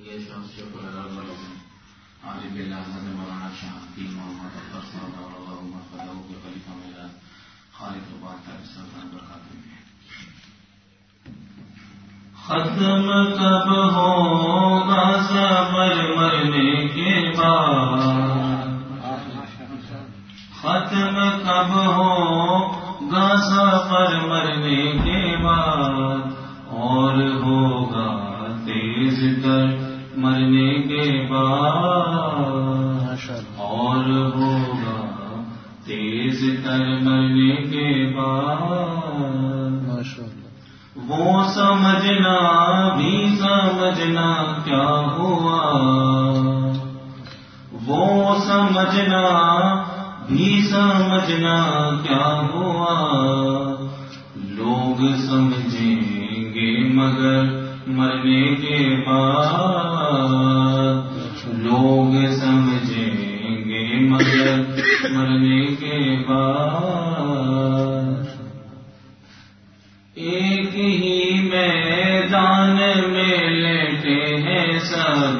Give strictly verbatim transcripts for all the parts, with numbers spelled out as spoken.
یہ شخص شکر عالم باللہ حضرت مولانا شاہ حکیم محمد اکبر صاحب اللہ مرتضی کے خلیفہ میرا خالق رباط کا سلطان برکات میں ختم کب ہوگا سفر مرنے کے بعد، ختم کب ہوگا سفر مرنے کے بعد، اور ہوگا تیز تر مرنے کے بعد، اور ہوگا تیز تر مرنے کے بعد، وہ سمجھنا بھی سمجھنا کیا ہوا، وہ سمجھنا بھی سمجھنا کیا ہوا، لوگ سمجھیں گے مگر مرنے کے بعد، لوگ سمجھیں گے مگر مرنے کے بعد، ایک ہی میدان میں لیٹے ہیں سب،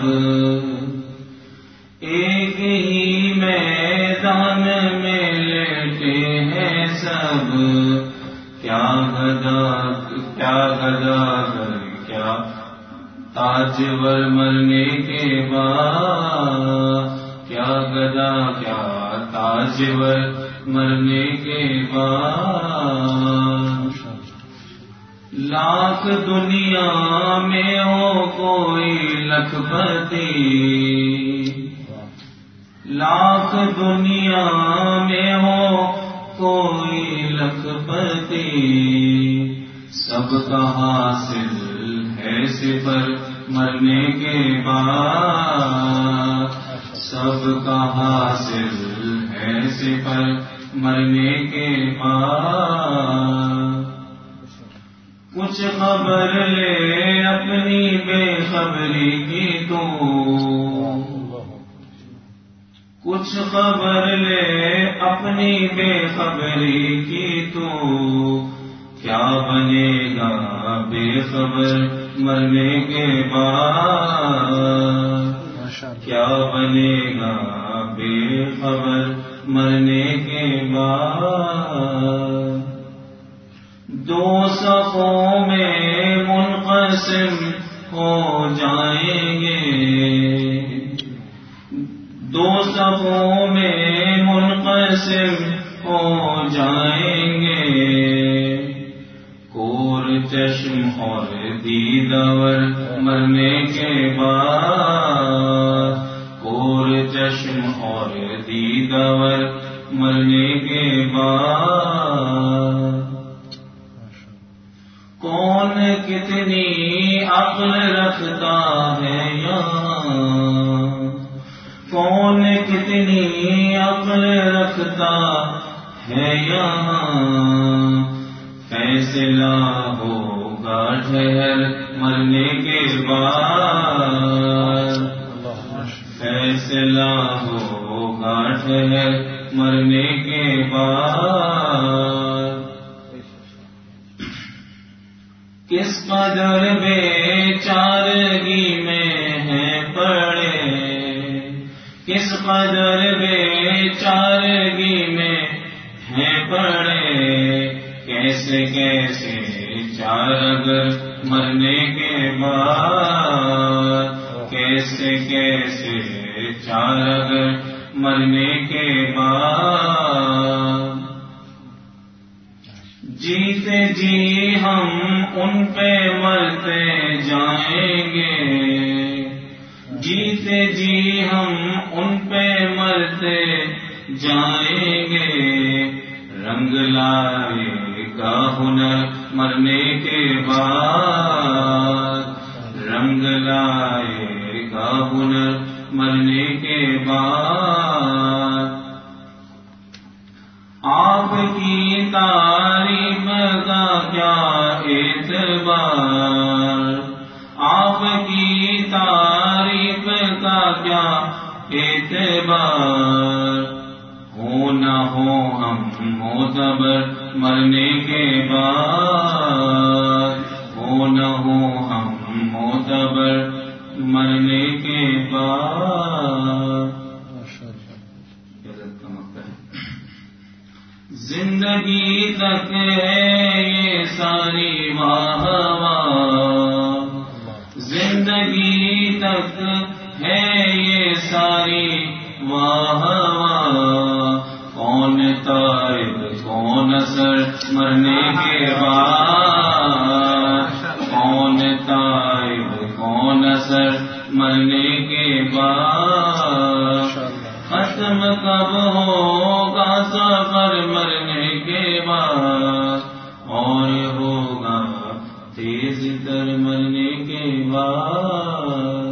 ایک ہی میدان میں لیٹے ہیں سب، کیا گدا کیا گدا کیا تاجور مرنے کے بعد، کیا گدا کیا تاجور مرنے کے بعد، لاکھ دنیا میں ہو کوئی لکھ پتی، لاکھ دنیا میں ہو کوئی لکھ پتی، سب کا حاصل ہے صفر مرنے کے بعد، سب کا حاصل ہے صفر مرنے کے بعد، کچھ خبر لے اپنی بے خبری کی تو، کچھ خبر لے اپنی بے خبری کی تو، کیا بنے گا بے خبر مرنے کے بعد، کیا بنے گا بے خبر مرنے کے بعد، دو صفوں میں منقسم ہو جائیں گے، دو صفوں میں منقسم ہو جائیں گے، کور چشم اور دیدور مرنے کے بعد، کور چشم اور دیدور مرنے کے بعد، کون کتنی عقل رکھتا ہے یہاں، کون کتنی عقل رکھتا ہے یہاں، فیصلہ ہوگا ٹھہر مرنے کے بعد، فیصلہ ہوگا ٹھہر مرنے کے بعد، کس قدر بے چارگی میں ہے پڑے، کس قدر بے چارگی میں ہے پڑے، کیسے کیسے چار اگر مرنے کے بعد، کیسے کیسے چار اگر مرنے کے بعد، جیتے جی ہم ان پہ مرتے جائیں گے، جیتے جی ہم ان پہ مرتے جائیں گے، رنگ لائے گا ہنر مرنے کے بعد، رنگ لائے گا ہنر مرنے کے بعد، آپ کی تعریف کا کیا اعتبار، آپ کی تعریف کا کیا اعتبار، ہو نہ ہو ہم معتبر مرنے کے بعد، ہو نہ ہو ہم معتبر مرنے کے بعد. زندگی تک ہے یہ ساری واہ واہ، زندگی تک ہے یہ ساری واہ واہ. کون تائب کون اثر مرنے کے بعد، کون تائب کون اثر مرنے کے بعد. ختم کب ہوگا سفر مرنے کے بعد، اور ہوگا تیز تر مرنے کے بعد.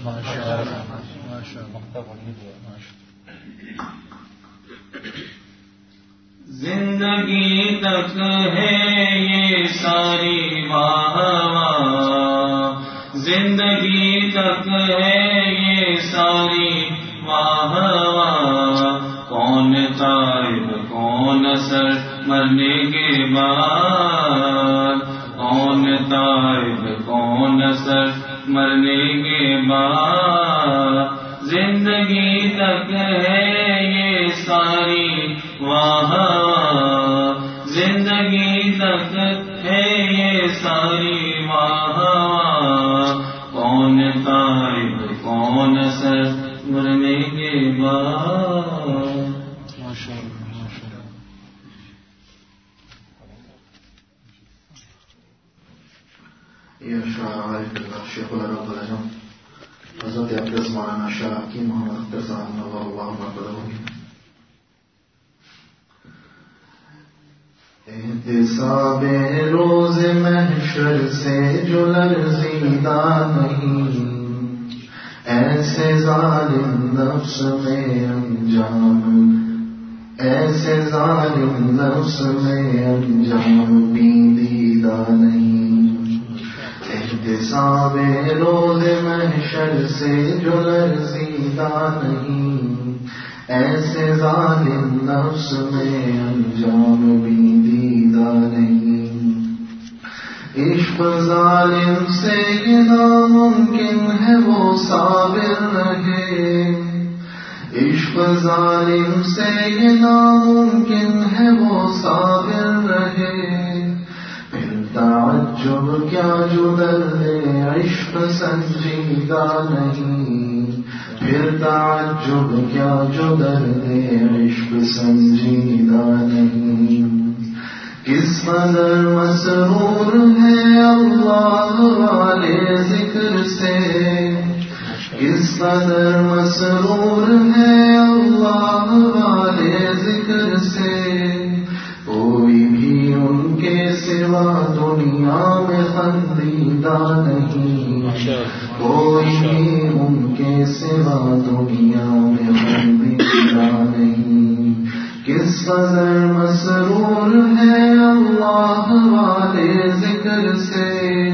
زندگی تک ہے یہ ساری واہ واہ، زندگی تک ہے یہ ساری واہ واہ. کون تائب کون اثر مرنے کے بعد، کون تائب کون اثر مرنے کے بعد. زندگی تک ہے یہ ساری واہ واہ، زندگی تک ہے یہ ساری واہ واہ. کون تائب کون اثر مرنے کے بعد. یہ شاعر شیخ العرب العظم حضرت اقدس مولانا شاہ حکیم محمد اختر صاحب نور اللہ مرکزہ. احتساب روز محشر سے جو لرزیدہ نہیں، ایسے ظالم نفس میں انجام، ایسے ظالم نفس میں انجام بیندیدہ نہیں. احتساب روز محشر سے جو لرزیدہ نہیں، ایسے ظالم نفس میں انجام بیندیدہ نہیں. عشق ظالم سے یہ ناممکن ہے وہ صابر رہے، عشق ظالم سے یہ ناممکن ہے وہ صابر رہے. پھر تعجب کیا جو درد عشق سنجیدہ نہیں، پھر تعجب کیا جو درد عشق سنجیدہ نہیں. کس قدر مسرور ہے اللہ والے ذکر سے، کس قدر مسرور ہے اللہ والے ذکر سے. کوئی بھی ان کے سوا دنیا میں خندیدہ نہیں، کوئی بھی ان کے سوا دنیا میں خندیدہ نہیں. کس قدر مسرور ہے اللہ والے ذکر سے،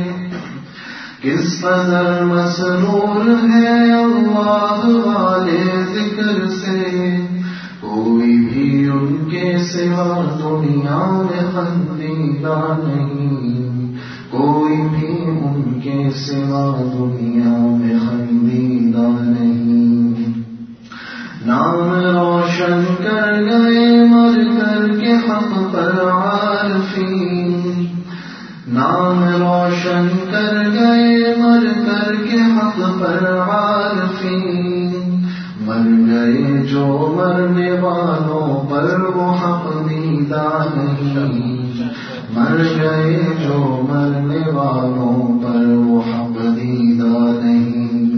کس قدر مسرور ہے اللہ والے ذکر سے. کوئی بھی ان کے سوا دنیا میں خندیدہ نہیں، کوئی بھی ان کے سوا دنیا میں خندیدہ نہیں. نام روشن کر گئے مر کر کے حق پر عارفین، نام روشن کر گئے مر کر کے حق پر عارفین. مر گئے جو مرنے والوں پر وہ حق دیدہ نہیں، مر گئے جو مرنے والوں پر وہ حق دیدہ نہیں.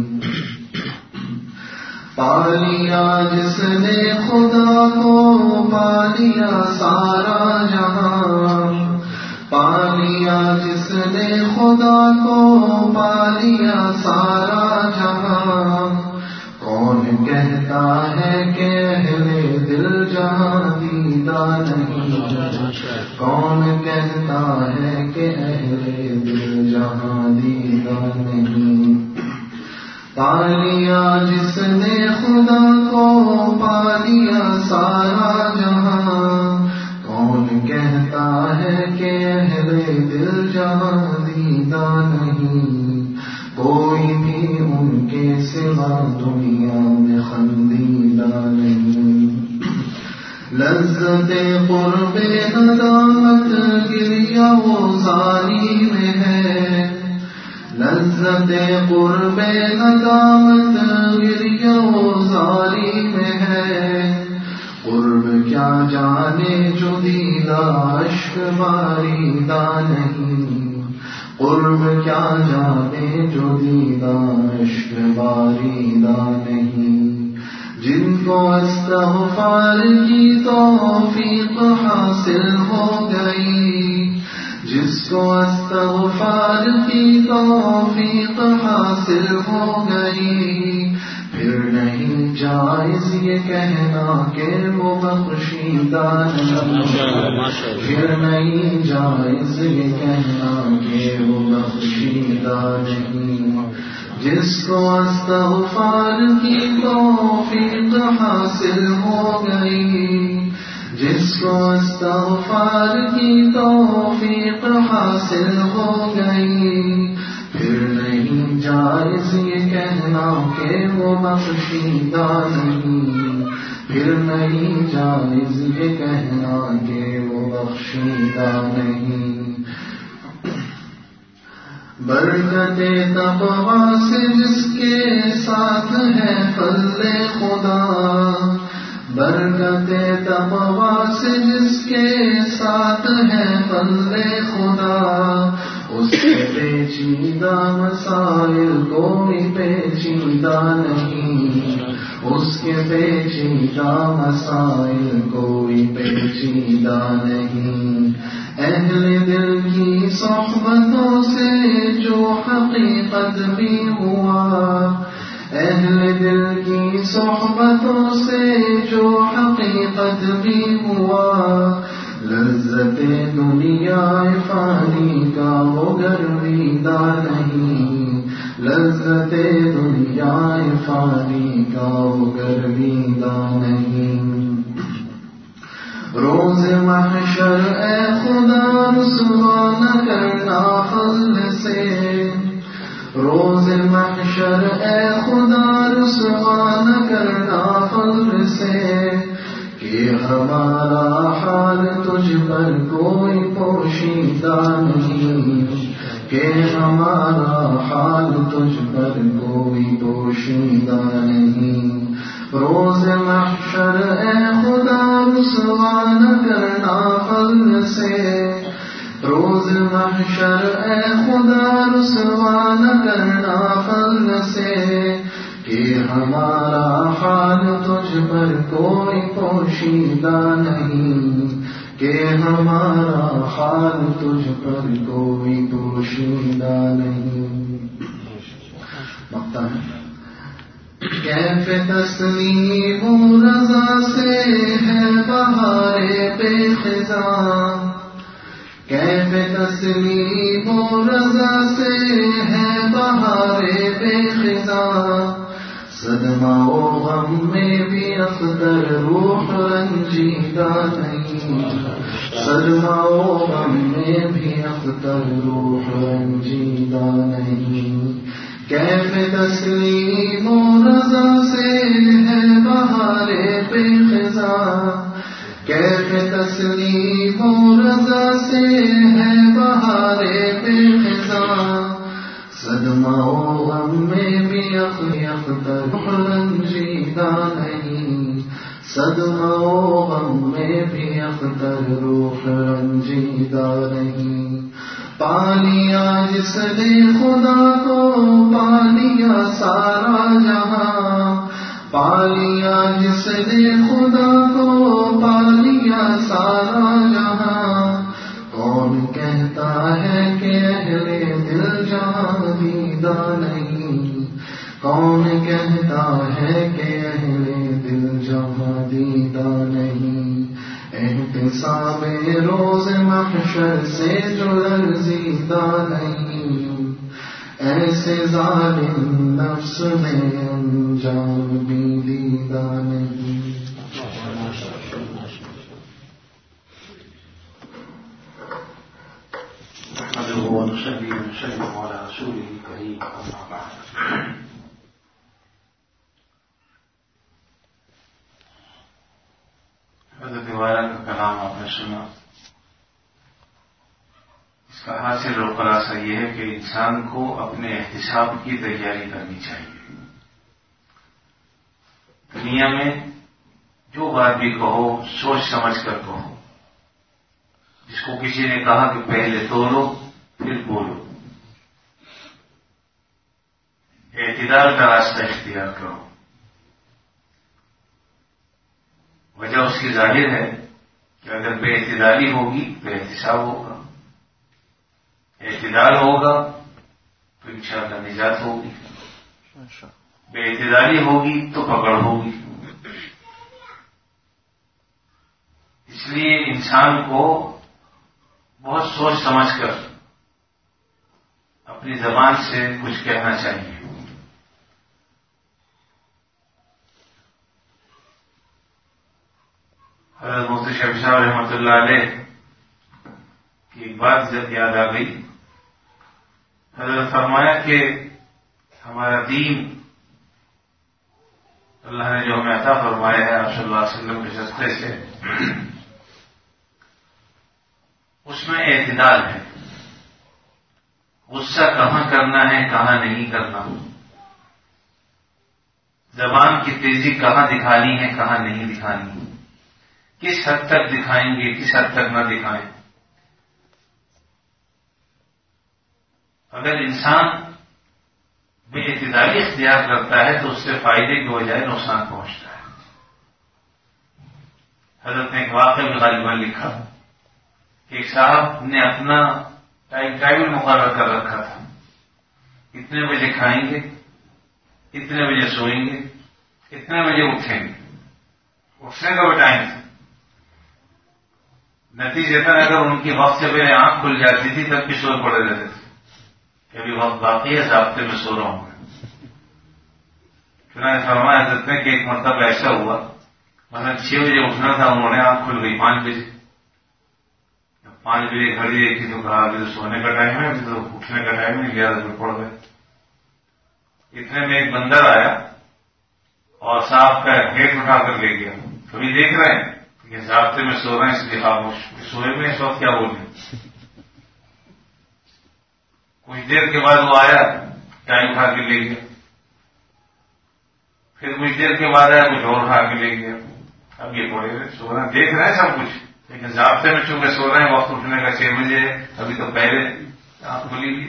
پالیا جس نے خدا کو پالیا سارا جہاں، پالیا جس نے خدا کو پالیا سارا جہاں. کون کہتا ہے کہ اہل دل جہاں دیدہ نہیں، کون کہتا ہے کہ اہل دل جہاں دیدہ نہیں. پالیا جس نے خدا کو پالیا سارا جہاں، کون کہتا ہے کہ اہل دل جہاں دیدہ نہیں. کوئی بھی ان کے سوا دنیا میں خندیدہ نہیں. لذت قرب ندامت گریہ و زاری میں ہے، لذت قرب ندامت گریہ و زاری میں ہے. قرب کیا جانے جو دیدہ اشک باریدہ نہیں، قرب کیا جانے جو دیدہ اشک باریدہ نہیں. جن کو استغفار کی توفیق حاصل ہو گئی، جس کو استغفار کی توفیق حاصل ہو گئی، پھر نہیں جائز یہ کہنا کہ وہ بخشیدہ نہیں، پھر نہیں جائز یہ کہنا کہ وہ بخشیدہ نہیں. جس کو استغفار کی توفیق حاصل ہو گئی، جس کو استغفار کی توفیق حاصل ہو گئی، پھر نہیں جائز یہ کہنا کہ وہ بخشیدہ نہیں، پھر نہیں جائز یہ کہنا کہ وہ بخشیدہ نہیں. برکت تقویٰ سے جس کے ساتھ ہے فضل خدا، برکت تقویٰ سے جس کے ساتھ ہے فضل خدا، اس کے پیچیدہ مسائل کوئی پیچیدہ نہیں، اس کے پیچیدہ مسائل کوئی پیچیدہ نہیں. اہل دل کی صحبتوں سے جو حقیقت بھی ہوا، اہل دل کی صحبتوں سے جو حقیقت بھی ہوا، لذت دنیا فانی کا وہ گرویدہ نہیں، لذت دنیا فانی کا وہ گرویدہ نہیں. روز محشر اے خدا رسوا نہ کرنا فضل سے، روز محشر اے خدا رسوا نہ کرنا فضل سے، کہ ہمارا حال تجھ پر کوئی پوشیدہ نہیں، کہ ہمارا حال تجھ پر کوئی پوشیدہ نہیں. روز محشر اے خدا رسوا نہ کرنا فضل سے، روز محشر اے خدا رسوا نہ کرنا فضل سے، کہ ہمارا حال تجھ پر کوئی پوشیدہ نہیں، کہ ہمارا حال تجھ پر کوئی پوشیدہ نہیں. مقطع ہے. کیف تسلیم و رضا سے ہے بہار بے خزاں، کیف تسلیم و رضا سے ہے بہار بے خزاں، صدمہ و غم میں بھی اختر روح رنجیدہ نہیں، صدمہ و غم میں بھی اختر روح رنجیدہ نہیں. کیف تسلیم و رضا سے ہے بہار بے خزاں، کیف تسلیم و رضا سے ہے بہار بے خزاں، صدمہ و غم میں بھی اختر رنجیدہ نہیں، صدمہ و غم میں بھی اختر روح رنجیدہ نہیں. پالیا جس نے خدا کو پالیا سارا جہاں، پالیا جس نے خدا کو پالیا سارا جہاں، کون کہتا ہے کہ اہل دل جہاں دیدہ نہیں، کون کہتا ہے کہ اہل دل جہاں دیدہ نہیں. احتساب روز محشر سے جو لرزیدہ نہیں، ایسے ظالم نفس میں انجام بھی دیدہ نہیں. ونصلي ونسلم على رسوله الكريم أما بعد. سنا، اس کا حاصل اور خلاصہ یہ ہے کہ انسان کو اپنے احتساب کی تیاری کرنی چاہیے. دنیا میں جو بات بھی کہو سوچ سمجھ کر کہو. جس کو کسی نے کہا کہ پہلے تولو پھر بولو، اعتدال کا راستہ اختیار کرو. وجہ اس کی ظاہر ہے کہ اگر بے اعتدالی ہوگی تو احتساب ہوگا، اعتدال ہوگا تو انشاءاللہ نجات ہوگی، بے اعتدالی ہوگی تو پکڑ ہوگی. اس لیے انسان کو بہت سوچ سمجھ کر اپنی زبان سے کچھ کہنا چاہیے. حضرت مفتی شفیع صاحب رحمۃ اللہ علیہ کی ایک بات جب یاد آ گئی. حضرت فرمایا کہ ہمارا دین اللہ نے جو ہمیں عطا فرمایا ہے آپ صلی اللہ علیہ وسلم کے صدقے سے، اس میں اعتدال ہے. غصہ کہاں کرنا ہے کہاں نہیں کرنا، زبان کی تیزی کہاں دکھانی ہے کہاں نہیں دکھانی، کس حد تک دکھائیں گے کس حد تک نہ دکھائیں. اگر انسان بے اعتدالی اختیار کرتا ہے تو اس سے فائدے کی بجائے نقصان پہنچتا ہے. حضرت نے ایک واقعہ میں غالباً لکھا کہ ایک صاحب نے اپنا ٹائم ٹیبل مقرر کر رکھا تھا، اتنے بجے کھائیں گے، اتنے بجے سوئیں گے، اتنے بجے اٹھیں گے. اٹھنے کا بھی ٹائم تھا. نتیجے تھا اگر ان کی وقت سے پہلے آنکھ کھل جاتی تھی تب بھی سوئے پڑے رہتے تھے کہ ابھی وقت باقی ہے، ضابطے میں سو رہا ہوں. چنانچہ فرمایا حضرت نے کہ ایک مرتبہ ایسا ہوا، مطلب چھ بجے اٹھنا تھا، انہوں نے آنکھ کھل گئی پانچ بجے. جب پانچ بجے گھڑی دیکھی تو کہا ابھی تو سونے کا ٹائم ہے، ابھی تو اٹھنے کا ٹائم نہیں، گیارہ بجے پڑ گئے. اتنے میں ایک بندر آیا اور صاحب کا ہیٹ اٹھا کر لے گیا. کبھی دیکھ رہے ہیں کہ ضابطے میں سو رہے ہیں اس لیے خاموش، سوئے میں اس وقت کیا بولیں. کچھ دیر کے بعد وہ آیا، ٹائم اٹھا کے لے گیا. پھر کچھ دیر کے بعد آیا، کچھ اور اٹھا کے لے گیا. اب یہ پڑے ہوئے سو رہے ہیں، دیکھ رہے ہیں سب کچھ، لیکن ضابطے میں چونکہ سو رہے ہیں، وقت اٹھنے کا چھ بجے ہے، ابھی تو پہلے آنکھ کھلی ہوئی.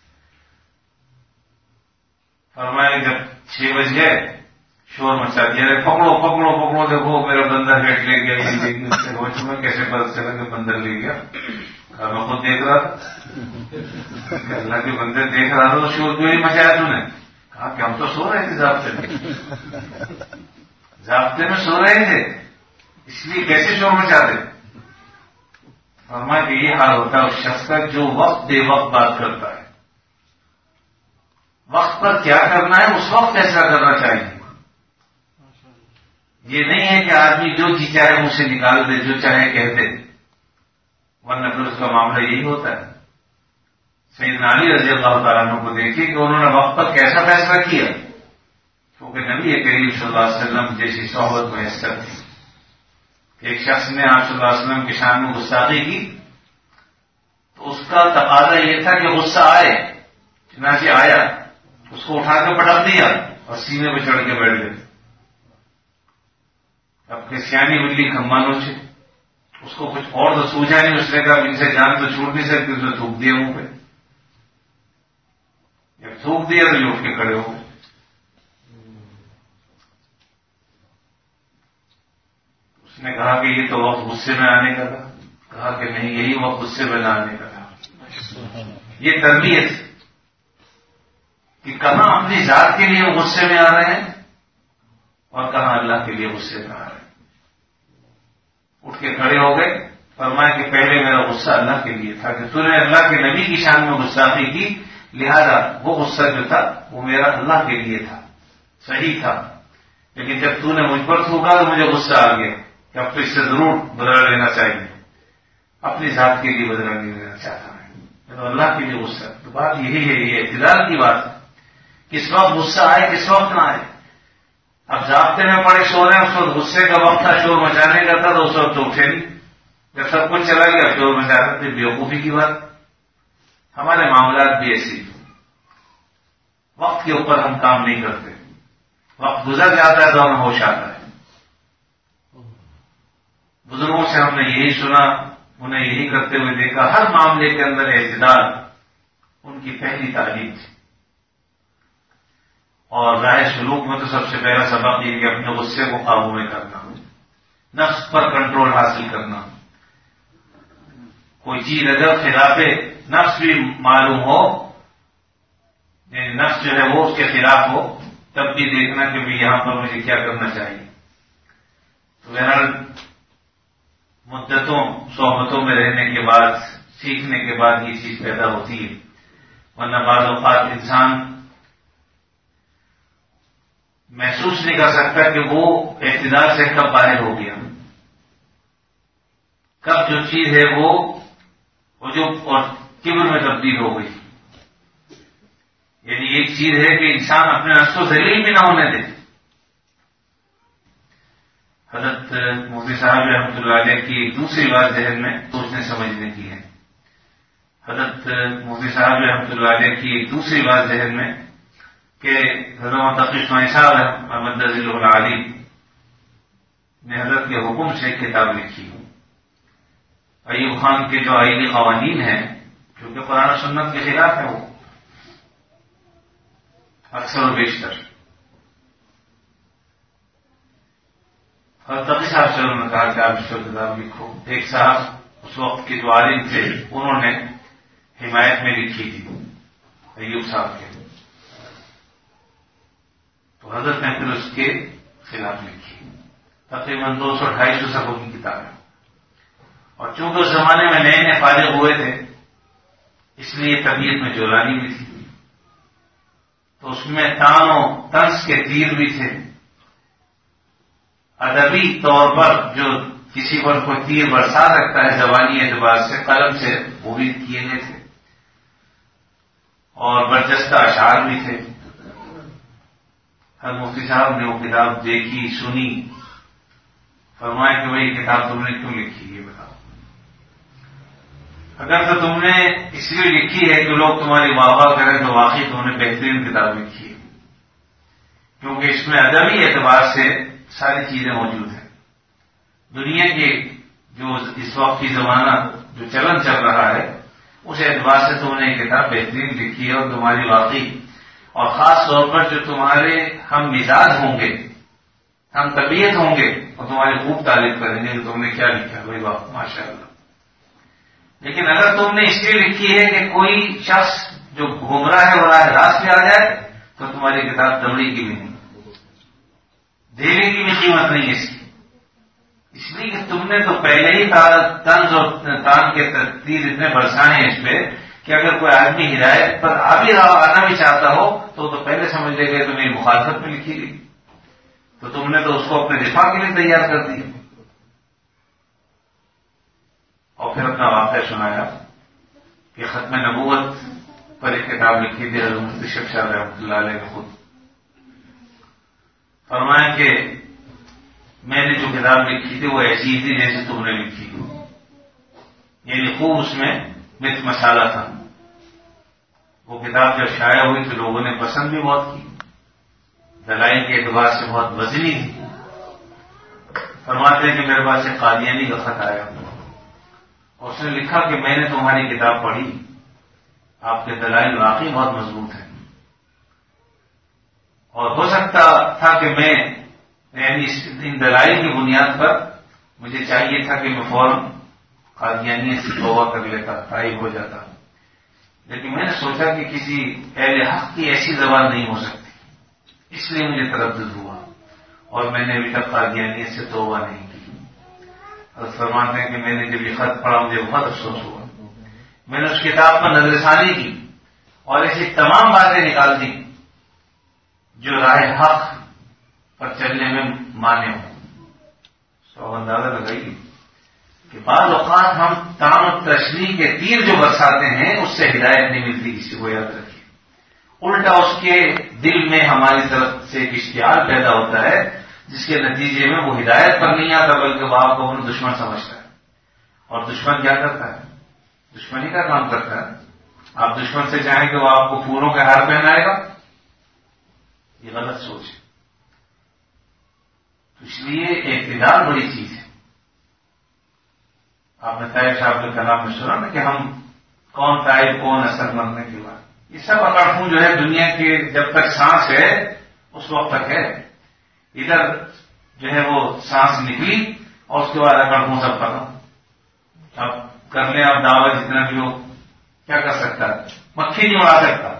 فرمایا جب چھ بج گئے شور مچا دیا، پکڑو پکڑو پکڑو، دیکھو میرا بندر ہیٹ لے گیا. یہ دیکھیے اس سے ہو چکا، کیسے پتا چلا کہ بندر لے گیا؟ میں خود دیکھ رہا تھا، اللہ کے بندے دیکھ رہا تھا تو شور کیوں نہیں مچایا تم نے؟ کہا کہ ہم تو سو رہے تھے ضابطے میں، ضابطے میں سو رہے تھے، اس لیے کیسے شور مچا دے. فرمایا کہ یہ حال ہوتا ہے اس شخص کا جو وقت بے وقت بات کرتا ہے. وقت پر کیا کرنا ہے اس وقت فیصلہ کرنا چاہیے. یہ نہیں ہے کہ آدمی جو جی چاہے اسے نکال دے، جو چاہے کہہ دے، ورنہ پھر اس کا معاملہ یہی ہوتا ہے. سیدنا علی رضی اللہ تعالیٰ عنہ کو دیکھیے کہ انہوں نے وقت پر کیسا فیصلہ کیا، کیونکہ نبی کریم صلی اللہ علیہ وسلم جیسی صحبت میسر تھی. ایک شخص نے آپ صلی اللہ علیہ وسلم کی شان میں گستاخی کی تو اس کا تقاضا یہ تھا کہ غصہ آئے. چنانچہ آیا، اس کو اٹھا کے پٹک دیا اور سینے پہ چڑھ کے بیٹھ گئے. اب کسیانی بلی کھمبا نوچے، اس کو کچھ اور تو سوچا نہیں. اس نے کہا ان سے جان تو چھوٹ نہیں سکتی، اس نے تھوک دیا منہ پہ. جب تھوک دیا تو یہ اٹھ کے کھڑے ہو گئے. اس نے کہا کہ یہ تو وقت غصے میں آنے کا تھا. کہا کہ نہیں، یہی وقت غصے میں نہ آنے کا تھا. یہ تربیت کہ کہاں اپنی ذات کے لیے غصے میں آ رہے ہیں اور کہاں اللہ کے لیے غصے میں آ رہے ہیں. اٹھ کے کھڑے ہو گئے. فرمایا کہ پہلے میرا غصہ اللہ کے لیے تھا کہ تو نے اللہ کے نبی کی شان میں گستاخی کی، لہذا وہ غصہ جو تھا وہ میرا اللہ کے لیے تھا، صحیح تھا. لیکن جب تو نے مجھ پر تھوکا تو مجھے غصہ آ گیا کہ اب تو اس سے ضرور بدلا لینا چاہیے. اپنی ذات کے لیے بدلا نہیں لینا چاہتا میں، تو اللہ کے لیے غصہ. تو بات یہی ہے، یہ اعتدال کی بات ہے. کس وقت غصہ آئے کس وقت نہ آئے. اب ضابطے میں پڑے سو رہے ہیں، اس وقت غصے کا وقت تھا، شور مچانے کا تھا، تو اس وقت تو اٹھے نہیں. جب سب کچھ چلا گیا پھر میں زیادہ تھی بیوقوفی کی بات. ہمارے معاملات بھی ایسے وقت کے اوپر ہم کام نہیں کرتے, وقت گزر جاتا ہے تو ہمیں ہوش آتا ہے. بزرگوں سے ہم نے یہی سنا, انہیں یہی کرتے ہوئے دیکھا, ہر معاملے کے اندر اعتدال ان کی پہلی تعلیم تھی. اور راہ سلوک میں تو سب سے پہلا سبق یہ کہ اپنے غصے کو قابو میں کرنا, نفس پر کنٹرول حاصل کرنا. کوئی چیز اگر خلاف نفس بھی معلوم ہو, یعنی نفس جو ہے وہ اس کے خلاف ہو, تب بھی دیکھنا کہ بھی یہاں پر مجھے کیا کرنا چاہیے. تو بہرحال مدتوں صحبتوں میں رہنے کے بعد, سیکھنے کے بعد یہ چیز پیدا ہوتی ہے. ورنہ بعض اوقات انسان محسوس نہیں کر سکتا کہ وہ اعتدال سے کب باہر ہو گیا, کب جو چیز ہے وہ جو اور کبر میں تبدیل ہو گئی. یعنی ایک چیز ہے کہ انسان اپنے نفس کو ذلیل بھی نہ ہونے دے. حضرت مفتی صاحب رحمۃ اللہ علیہ کی ایک دوسری بات ذہن میں سوچنے سمجھنے کی ہے. حضرت مفتی صاحب رحمۃ اللہ علیہ کی ایک دوسری بات ذہن میں کہ حضرت تقی اسماعیل صاحب محمد رضی اللہ علی نے حضرت کے حکم سے ایک کتاب لکھی. ایوب خان کے جو آئینی قوانین ہیں, کیونکہ قرآن و سنت کے خلاف ہے وہ اکثر و بیشتر. اور تقی صاحب سے انہوں نے کہا کہ آپ اس کو کتاب لکھو. ایک صاحب اس وقت کے جو عالم تھے انہوں نے حمایت میں لکھی تھی ایوب صاحب کے, تو حضرت نے پھر اس کے خلاف لکھی. تقریباً دو سو ڈھائی سو صفحوں کی کتاب ہے. اور چونکہ اس زمانے میں نئے نئے فارغ ہوئے تھے اس لیے طبیعت میں جولانی بھی تھی, تو اس میں تان و طنز کے تیر بھی تھے. ادبی طور پر جو کسی پر کوئی تیر برسا سکتا ہے زبانی اعتبار سے, قلم سے, وہ بھی کیے گئے تھے. اور برجستہ اشعار بھی تھے. ہر مفتی صاحب نے وہ کتاب دیکھی, سنی, فرمایا کہ بھائی کتاب تم نے کیوں لکھی یہ بتاؤ. اگر تو تم نے اس لیے لکھی ہے کہ لوگ تمہاری واہ واہ کریں تو واقعی تم نے بہترین کتاب لکھی ہے, کیونکہ اس میں ادبی اعتبار سے ساری چیزیں موجود ہیں. دنیا کے جو اس وقت کی زمانہ جو چلن چل رہا ہے اس اعتبار سے تم نے یہ کتاب بہترین لکھی ہے, اور تمہاری واقعی اور خاص طور پر جو تمہارے ہم مزاج ہوں گے, ہم طبیعت ہوں گے, اور تمہاری خوب تعریف کریں گے کہ تم نے کیا لکھا بھائی واہ ماشاء اللہ. لیکن اگر تم نے اس لیے لکھی ہے کہ کوئی شخص جو گمراہ ہے وہ راہ راست پہ آ جائے تو تمہاری کتاب دمڑی کی بھی نہیں, دینے کی بھی قیمت نہیں ہے اس کی. اس لیے کہ تم نے تو پہلے ہی طنز اور تان کے تیر اتنے برسانے ہیں اس پہ کہ اگر کوئی آدمی ہدایت پر آ بھی رہا آنا بھی چاہتا ہو تو تو پہلے سمجھ لے گئے تمہیں مخالفت میں لکھی گئی, تو تم نے تو اس کو اپنے دفاع کے لیے تیار کر دیا. اور پھر اپنا واقعہ سنایا کہ ختم نبوت پر ایک کتاب لکھی تھی حضرت مفتی شیخ صاحب رحمۃ اللہ علیہ نے خود. فرمایا کہ میں نے جو کتاب لکھی تھی وہ ایسی تھی جیسے تم نے لکھی تھی, یعنی خوب اس میں مرچ مسالہ تھا. وہ کتاب جب شائع ہوئی تو لوگوں نے پسند بھی بہت کی, دلائل کے اعتبار سے بہت وزنی تھی. فرماتے ہیں کہ میرے پاس ایک قادیانی کا خط آیا اور اس نے لکھا کہ میں نے تمہاری کتاب پڑھی, آپ کے دلائل واقعی بہت مضبوط ہیں, اور ہو سکتا تھا کہ میں یعنی ان دلائل کی بنیاد پر مجھے چاہیے تھا کہ میں فوراً قادیانیت سے توبہ کر لیتا, تائب ہو جاتا, لیکن میں نے سوچا کہ کسی اہل حق کی ایسی زبان نہیں ہو سکتی, اس لیے مجھے تردد ہوا اور میں نے ابھی تک قادیانیت سے توبہ نہیں کی. اور فرماتے ہیں کہ میں نے جب یہ خط پڑھا مجھے بہت افسوس ہوا. میں نے اس کتاب پر نظر ثانی کی اور ایسی تمام باتیں نکال دی جو راہ حق پر چلنے میں مانے ہوں. سو اندازہ لگائیے کہ بعض اوقات ہم تام و تشریح کے تیر جو برساتے ہیں اس سے ہدایت نہیں ملتی کسی کو, یاد رکھیے. الٹا اس کے دل میں ہماری طرف سے ایک اشتعال پیدا ہوتا ہے جس کے نتیجے میں وہ ہدایت پر نہیں آتا بلکہ باپ کو اپنا دشمن سمجھتا ہے. اور دشمن کیا کرتا ہے؟ دشمنی کا کام کرتا ہے. آپ دشمن سے چاہیں کہ وہ آپ کو پھولوں کے ہار پہنائے گا، یہ غلط سوچ ہے. اس لیے اعتدال بڑی چیز ہے. آپ نے طائب صاحب کے کلام میں سنا نا کہ ہم کون طائب کون اثر مرنے کے بعد، یہ سب اکڑ جو ہے دنیا کے جب تک سانس ہے اس وقت تک ہے. ادھر جو ہے وہ سانس نکلی اور اس کے بعد اکڑ سب ختم. اب کر لیں آپ دعوت جتنا بھی ہو، کیا کر سکتا ہے؟ مکھی نہیں اڑا سکتا،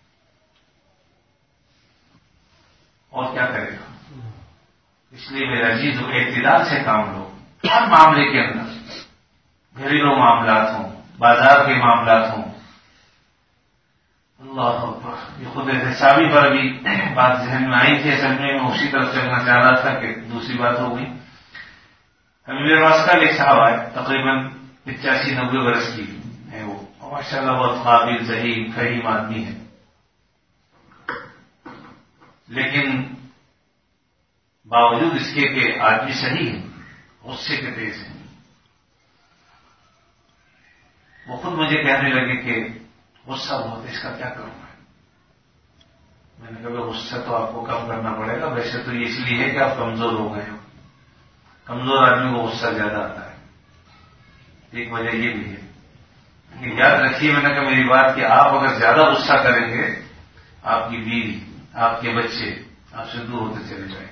اور کیا کرے گا؟ اس لیے میرا عزیز و اعتدال سے کام لو ہر معاملے کے اندر، گھریلو معاملات ہوں، بازار کے معاملات ہوں. اللہ اکبر. یہ خود احتسابی پر بھی بات ذہن میں آئی تھی، اصل میں میں اسی طرف چلنا چاہ رہا تھا کہ دوسری بات ہو گئی. میرے پاس کا ایک صاحب آئے، تقریباً پچاسی نبے برس کی ہے وہ، ماشاء اللہ بہت قابل ذہین فہیم آدمی ہے، لیکن باوجود اس کے کہ آدمی صحیح ہے، غصے کے تیز ہیں. وہ خود مجھے کہنے لگے کہ غصہ بہت ہے، اس کا کیا کروں میں؟ میں نے کہا غصہ تو آپ کو کم کرنا پڑے گا. ویسے تو یہ اس لیے ہے کہ آپ کمزور ہو گئے ہو، کمزور آدمی کو غصہ زیادہ آتا ہے. ایک وجہ یہ بھی ہے کہ یاد رکھیے، میں نے کہا میری بات کہ آپ اگر زیادہ غصہ کریں گے، آپ کی بیوی، آپ کے بچے آپ سے دور ہوتے چلے جائیں.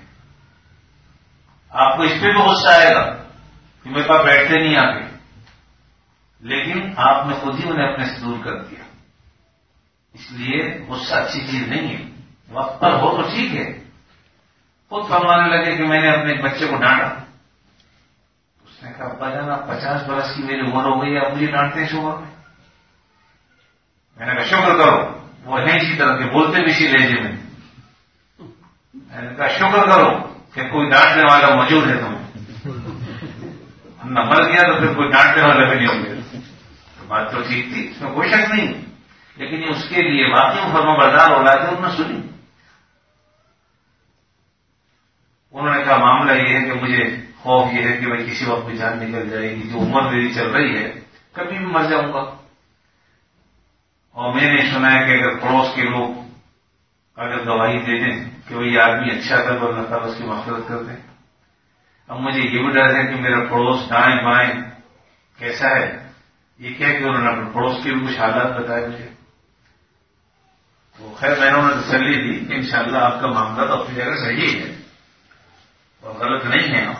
آپ کو اس پہ بھی غصہ آئے گا کہ میرے پاس بیٹھتے نہیں آ کے، لیکن آپ نے خود ہی انہیں اپنے سے دور کر دیا. اس لیے غصہ اچھی چیز نہیں ہے. وقت پر ہو تو ٹھیک ہے. خود فرمانے لگے کہ میں نے اپنے بچے کو ڈانٹا. اس نے کہا ابا جان آپ پچاس برس کی میری عمر ہو گئی، آپ مجھے ڈانٹتے ہیں شوہر میں. میں نے کہا شکر کرو، وہ ہیں اسی طرح کے، بولتے بھی اسی لہجے میں. میں نے کہا شکر کرو کہ کوئی ڈانٹنے والا موجود ہے تمہیں، ہم نہ مر گیا تو پھر کوئی ڈانٹنے والا بھی نہیں ہوں گے. تو بات تو ٹھیک تھی، اس میں کوئی شک نہیں، لیکن یہ اس کے لیے واقعی فرما بردار اولاد ہے. انہوں نے سنی. انہوں نے کہا معاملہ یہ ہے کہ مجھے خوف یہ ہے کہ میں کسی وقت بھی جان نکل جائے گی، جو عمر میری چل رہی ہے کبھی بھی مر جاؤں گا. اور میں نے سنا ہے کہ اگر پڑوس کے لوگ اگر گواہی دے دیں کہ وہ یہ آدمی اچھا تھا تو اللہ تعالیٰ اس کی مغفرت کر دیں. اب مجھے یہ بھی ڈر ہے کہ میرا پڑوس دائیں بائیں کیسا ہے، یہ کہہ کہ انہوں نے اپنے پڑوس کے بھی کچھ حالات بتائے مجھے. تو خیر میں نے انہیں تسلی دی کہ انشاءاللہ آپ کا معاملہ تو اپنی جگہ صحیح ہے اور غلط نہیں ہے.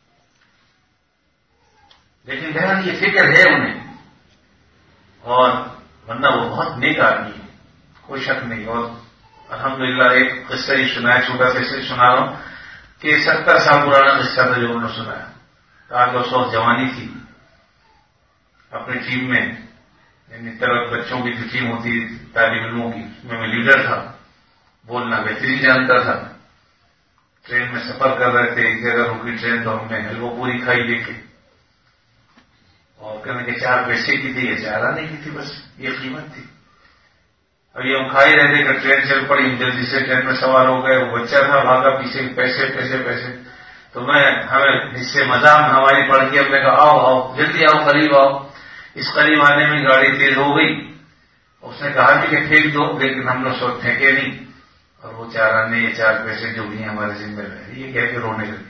لیکن بہرحال یہ فکر ہے انہیں، اور ورنہ وہ بہت نیک آدمی ہے، کوئی شک نہیں. اور الحمدللہ ایک قصہ ہی سنا ہے، چھوٹا سا اسے سنا رہا ہوں کہ ستر سال پرانا قصہ تھا جو انہوں نے سنایا. آج اس وقت جوانی تھی، اپنی ٹیم میں یعنی طرف بچوں کی جو ٹیم ہوتی طالب علموں کی، اس میں میں لیڈر تھا، بولنا بہترین جانتا تھا. ٹرین میں سفر کر رہے تھے، ایک جگہ رکی ٹرین تو ہم نے حلوہ پوری کھائی لے کے، اور کہنے کے چار پیسے کی تھی یا چار آنے کی تھی، بس یہ قیمت تھی. اب یہ ہم کھائی رہے تھے کہ ٹرین چل پڑی، ہم جلدی سے ٹرین میں سوار ہو گئے. وہ بچہ تھا بھاگا پیچھے، پیسے پیسے پیسے. تو میں ہمیں اس سے مزاح ہماری پڑ گئی. ہم نے کہا آؤ آؤ جلدی آؤ، قریب آؤ. اس قریب آنے میں گاڑی تیز ہو گئی. اس نے کہا کہ پھینک دو، لیکن ہم لوگ سوچ پھینکے نہیں، اور وہ چار آنے یا چار پیسے جو بھی ہیں ہمارے ذمہ رہے، یہ کہہ کے رونے لگے.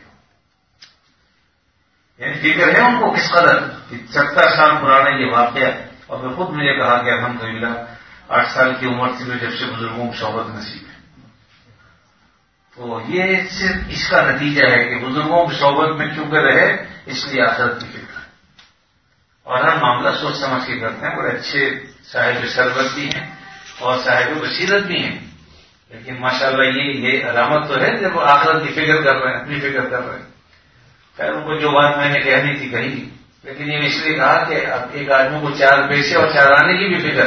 یعنی فکر ہے ان کو کس قدر کہ ستر سال پرانا یہ واقعہ. اور پھر خود مجھے کہا کہ الحمدللہ آٹھ سال کی عمر سے میں جب سے بزرگوں کی صحبت نصیب ہے. تو یہ صرف اس کا نتیجہ ہے کہ بزرگوں کی صحبت میں چونکہ رہے، اس لیے آخرت کی فکر ہے، اور ہر معاملہ سوچ سمجھ کے کرتے ہیں. بڑے اچھے صاحب سربت بھی ہیں اور صاحب بصیرت بھی ہیں. لیکن ماشاءاللہ یہ یہ علامت تو ہے جب وہ آخرت کی فکر کر رہے ہیں، اپنی فکر کر رہے ہیں. خیر ان کو جو بات میں نے کہنی تھی کہی، لیکن یہ اس لیے کہا کہ اب ایک آدمی کو چار پیسے اور چار آنے کی بھی فکر.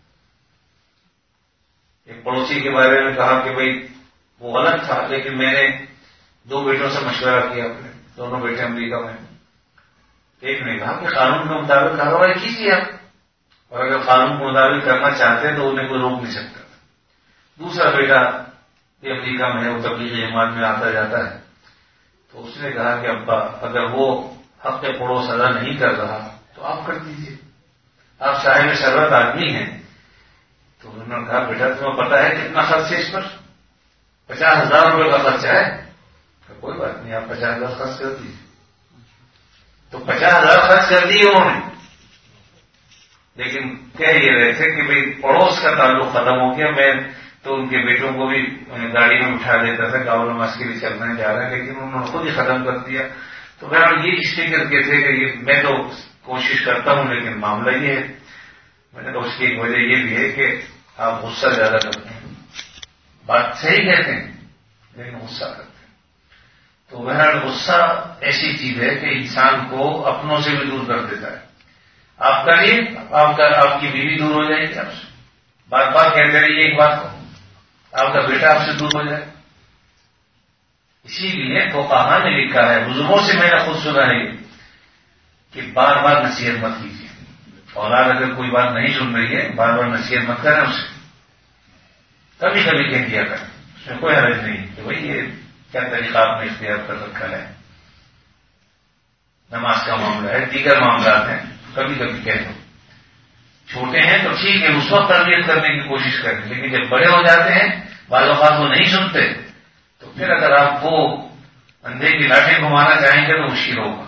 ایک پڑوسی کے بارے میں کہا کہ بھئی وہ غلط تھا، لیکن میں نے دو بیٹوں سے مشورہ کیا، اپنے دونوں بیٹے امریکہ میں. ایک نے کہا کہ قانون کے مطابق کارروائی کیجیے آپ، اور اگر قانون کے مطابق کرنا چاہتے ہیں تو انہیں کوئی روک نہیں سکتا. دوسرا بیٹا یہ امریکہ میں ہے، وہ تبلیغی جماعت میں آتا جاتا ہے. تو اس نے کہا کہ ابا اگر وہ حق پڑوس ادا نہیں کر رہا تو تو آپ کر دیجیے. آپ صاحب ثروت آدمی ہیں. تو انہوں نے کہا بیٹا تمہیں پتا ہے کتنا خرچ ہے اس پر؟ پچاس ہزار روپے کا خرچہ ہے. کوئی بات نہیں آپ پچاس ہزار خرچ کر دیجیے. تو پچاس ہزار خرچ کر دیے انہوں نے. لیکن کہہ یہ رہے تھے کہ بھئی پڑوس کا تعلق ختم ہو گیا. میں تو ان کے بیٹوں کو بھی گاڑی میں اٹھا دیتا تھا گاؤں نماز کے لیے چلنے جا رہا ہے, لیکن انہوں نے خود ہی ختم کر دیا. تو بہرحال یہ اس فکر کے تھے کہ یہ میں تو کوشش کرتا ہوں لیکن معاملہ یہ ہے. میں نے کہا اس کی ایک وجہ یہ بھی ہے کہ آپ غصہ زیادہ کرتے ہیں. بات صحیح کہتے ہیں لیکن غصہ کرتے ہیں. تو بہرحال غصہ ایسی چیز ہے کہ انسان کو اپنوں سے بھی دور کر دیتا ہے. آپ کریے آپ کا آپ کی بیوی دور ہو جائے گی آپ سے. بار بار کہتے رہیے ایک بات کو, آپ کا بیٹا آپ سے دور ہو جائے. اسی لیے فقہاء نے لکھا ہے, بزرگوں سے میں نے خود سنا ہے کہ بار بار نصیحت مت کیجیے. اولاد اگر کوئی بات نہیں سن رہی ہے بار بار نصیحت مت کریں اسے. کبھی کبھی کہہ دیا کریں, اس میں کوئی حرج نہیں کہ بھائی یہ کیا طریقہ آپ نے اختیار کر رکھا ہے. نماز کا معاملہ ہے, دیگر معاملات ہیں, کبھی کبھی کہہ دو. چھوٹے ہیں تو ٹھیک ہے اس وقت تربیت کرنے کی کوشش کریں, لیکن جب بڑے ہو جاتے ہیں بعض اوقات وہ نہیں سنتے تو پھر اگر آپ وہ اندھے کی لاٹھیں گھمانا چاہیں گے تو مشکل ہوگا.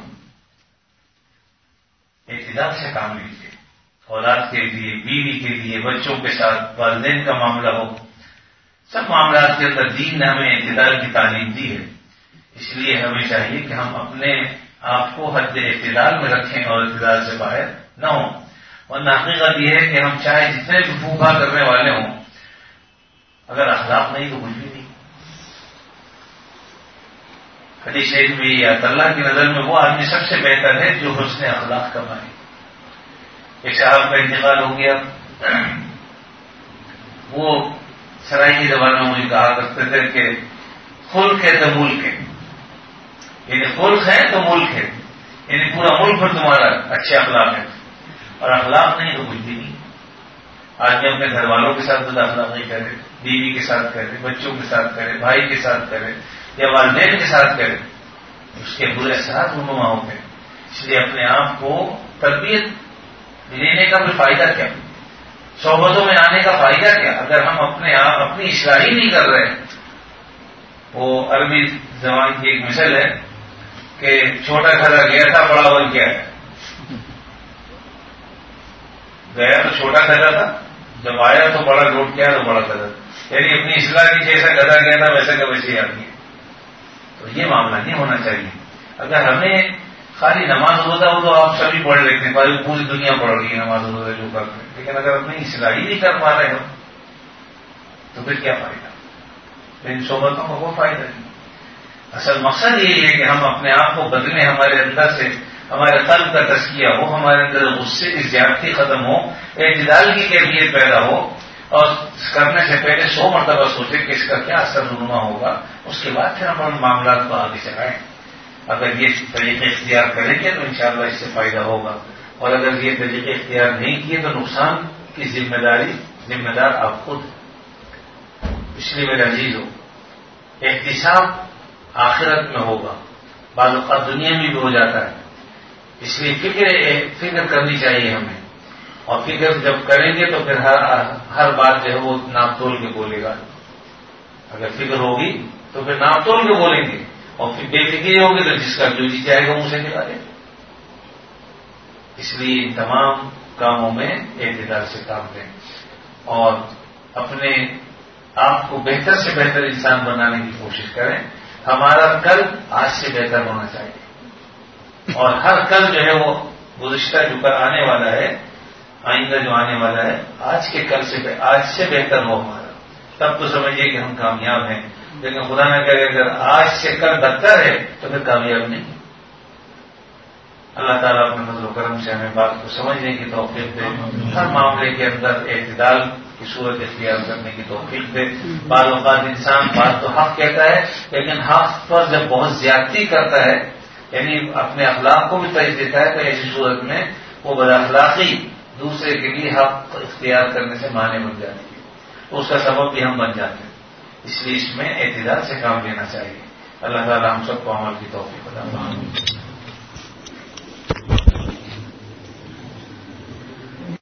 اعتدال سے کام لیجیے. اولاد کے لیے, بیوی کے لیے, بچوں کے ساتھ, والدین کا معاملہ ہو, سب معاملات کے اندر دین نے ہمیں اعتدال کی تعلیم دی ہے. اس لیے ہمیں چاہیے کہ ہم اپنے آپ کو حد اعتدال میں رکھیں اور اعتدال سے باہر نہ ہوں. اور حقیقت یہ ہے کہ ہم چاہے جتنے بھی پھوپھا کرنے والے ہوں, اگر اخلاق نہیں تو کچھ بھی نہیں. حدیث شریف میں یا اللہ کی نظر میں وہ آدمی سب سے بہتر ہے جو حسن اخلاق کمائے. ایک صاحب کا انتقال ہو گیا, وہ سرائیکی زبان میں مجھے کہا کرتے تھے کہ خلق ہے تو ملک ہے. یعنی خلق ہے تو ملک ہے, یعنی پورا ملک پر تمہارا اچھے اخلاق ہے, اور اخلاق نہیں تو کچھ بھی نہیں. آدمی اپنے گھر والوں کے ساتھ بد اخلاقی کرے, بیوی کے ساتھ کرے, بچوں کے ساتھ کرے, بھائی کے ساتھ کرے یا والدین کے ساتھ کرے, اس کے برے اثرات رونما ہوتے ہیں. اس لیے اپنے آپ کو تربیت لینے کا بھی فائدہ کیا, صحبتوں میں آنے کا فائدہ کیا, اگر ہم اپنے آپ اپنی اصلاح ہی نہیں کر رہے. وہ عربی زبان کی ایک مثل ہے کہ چھوٹا کھدا گیا تھا بڑا بن گیا ہے. گیا تو چھوٹا کھدا تھا, جب آیا تو بڑا لوٹ گیا تو بڑا کھدا. یعنی اپنی اصلاح کی جیسا گدا گیا تھا ویسا کا ویسے ہی آدمی. تو یہ معاملہ نہیں ہونا چاہیے. اگر ہمیں خالی نماز روزہ ہو تو آپ سبھی پڑھ لیتے ہیں, پوری دنیا پڑھ رہی ہے نماز روزہ جو کرتے ہیں, لیکن اگر اپنی اصلاح ہی نہیں کر پا رہے ہو تو پھر کیا فائدہ؟ ان صحبتوں کا کوئی فائدہ نہیں. اصل مقصد یہی ہے کہ ہم اپنے آپ کو بدلیں, ہمارے اندر سے ہمارے قلب کا تزکیہ ہو, ہمارے اندر غصے کی زیادتی ختم ہو, اعتدال کی کیفیت پیدا ہو, اور کرنے سے پہلے سو مرتبہ سوچیں کہ اس کا کیا اثر رونما ہوگا, اس کے بعد پھر ہم اپنے معاملات کو آگے چلائیں. اگر یہ طریقے اختیار کریں گے تو انشاءاللہ اس سے فائدہ ہوگا, اور اگر یہ طریقے اختیار نہیں کیے تو نقصان کی ذمہ داری ذمہ دار آپ خود. اس لیے میرے عزیز ہو, احتساب آخرت میں ہوگا, بعض اوقات دنیا میں بھی ہو جاتا ہے. اس لیے فکر فکر کرنی چاہیے ہمیں, اور فکر جب کریں گے تو پھر ہر ہر بات جو ہے وہ ناپ تول کے بولے گا. اگر فکر ہوگی تو پھر ناپ تول کے بولیں گے, اور پھر بے فکری ہوگی تو جس کا جو جی جائے گا منہ سے نکالے گا. اس لیے ان تمام کاموں میں اعتدال سے کام لیں, اور اپنے آپ کو بہتر سے بہتر انسان بنانے کی کوشش کریں. ہمارا کل آج سے بہتر ہونا چاہیے, اور ہر کل جو ہے وہ گزشتہ جو کل آنے والا ہے, آئندہ جو آنے والا ہے, آج کے کل سے آج سے بہتر ہو ہمارا. تب تو سمجھیے کہ ہم کامیاب ہیں, لیکن خدا نہ کرے اگر آج سے کل بدتر ہے تو پھر کامیاب نہیں. اللہ تعالیٰ اپنے فضل و کرم سے ہمیں بات کو سمجھنے کی توفیق دے, ہر معاملے کے اندر اعتدال کی صورت اختیار کرنے کی توفیق دے. بعض اوقات انسان بات تو حق کہتا ہے, لیکن حق پر جب بہت زیادتی کرتا ہے, یعنی اپنے اخلاق کو بھی ترجیح دیتا ہے, تو ایسی صورت میں وہ بد اخلاقی دوسرے کے لیے حق اختیار کرنے سے مانے بن جاتی ہے, تو اس کا سبب بھی ہم بن جاتے ہیں. اس لیے اس میں اعتدال سے کام لینا چاہیے. اللہ تعالیٰ ہم سب کو عمل کی توفیق عطا فرمائے.